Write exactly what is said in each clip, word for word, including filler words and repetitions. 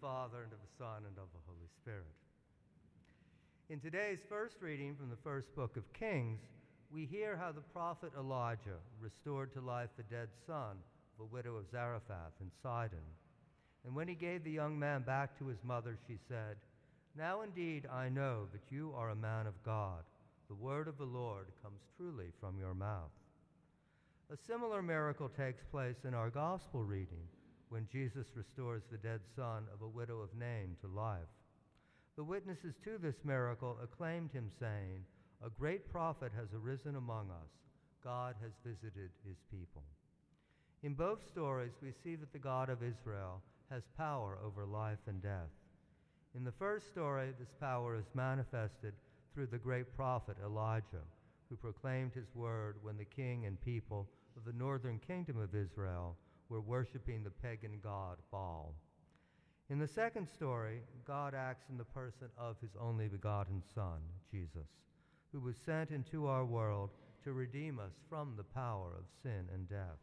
Father, and of the Son, and of the Holy Spirit. In today's first reading from the first book of Kings, we hear how the prophet Elijah restored to life the dead son of a widow of Zarephath in Sidon. And when he gave the young man back to his mother, she said, "Now indeed I know that you are a man of God. The word of the Lord comes truly from your mouth." A similar miracle takes place in our gospel reading when Jesus restores the dead son of a widow of Nain to life. The witnesses to this miracle acclaimed him, saying, "A great prophet has arisen among us. God has visited his people." In both stories, we see that the God of Israel has power over life and death. In the first story, this power is manifested through the great prophet Elijah, who proclaimed his word when the king and people of the northern kingdom of Israel were worshiping the pagan god Baal. In the second story, God acts in the person of his only begotten Son, Jesus, who was sent into our world to redeem us from the power of sin and death.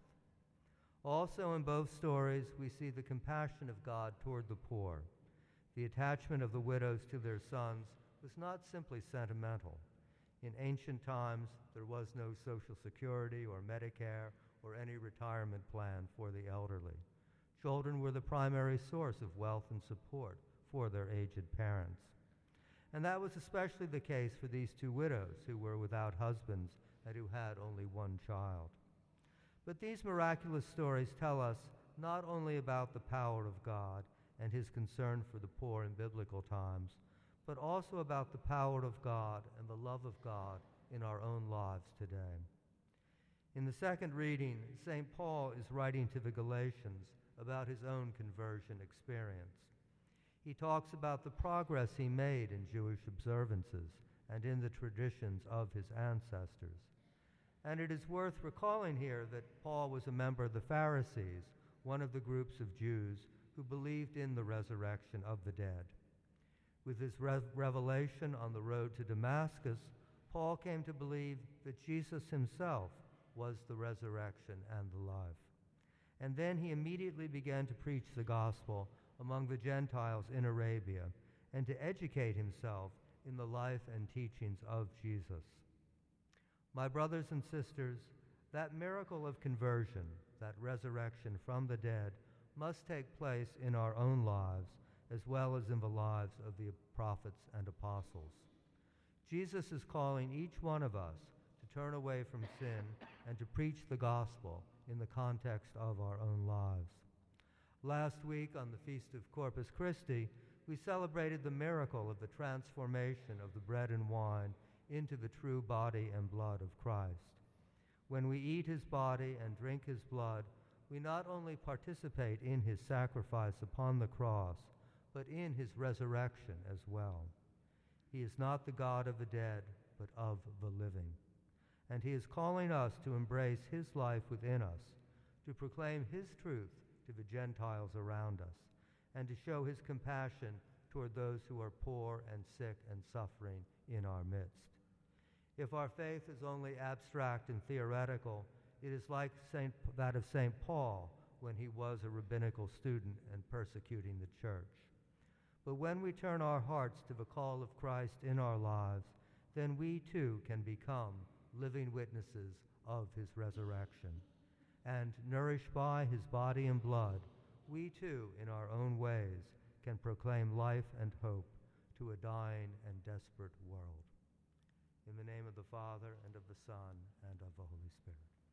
Also in both stories, we see the compassion of God toward the poor. The attachment of the widows to their sons was not simply sentimental. In ancient times, there was no Social Security or Medicare or any retirement plan for the elderly. Children were the primary source of wealth and support for their aged parents. And that was especially the case for these two widows who were without husbands and who had only one child. But these miraculous stories tell us not only about the power of God and his concern for the poor in biblical times, but also about the power of God and the love of God in our own lives today. In the second reading, Saint Paul is writing to the Galatians about his own conversion experience. He talks about the progress he made in Jewish observances and in the traditions of his ancestors. And it is worth recalling here that Paul was a member of the Pharisees, one of the groups of Jews who believed in the resurrection of the dead. With his re- revelation on the road to Damascus, Paul came to believe that Jesus himself was the resurrection and the life. And then he immediately began to preach the gospel among the Gentiles in Arabia and to educate himself in the life and teachings of Jesus. My brothers and sisters, that miracle of conversion, that resurrection from the dead, must take place in our own lives as well as in the lives of the prophets and apostles. Jesus is calling each one of us to turn away from sin and to preach the gospel in the context of our own lives. Last week, on the Feast of Corpus Christi, we celebrated the miracle of the transformation of the bread and wine into the true body and blood of Christ. When we eat his body and drink his blood, we not only participate in his sacrifice upon the cross, but in his resurrection as well. He is not the God of the dead, but of the living. And he is calling us to embrace his life within us, to proclaim his truth to the Gentiles around us, and to show his compassion toward those who are poor and sick and suffering in our midst. If our faith is only abstract and theoretical, it is like Saint, that of Saint Paul when he was a rabbinical student and persecuting the church. But when we turn our hearts to the call of Christ in our lives, then we too can become living witnesses of his resurrection. And nourished by his body and blood, we too, in our own ways, can proclaim life and hope to a dying and desperate world. In the name of the Father, and of the Son, and of the Holy Spirit.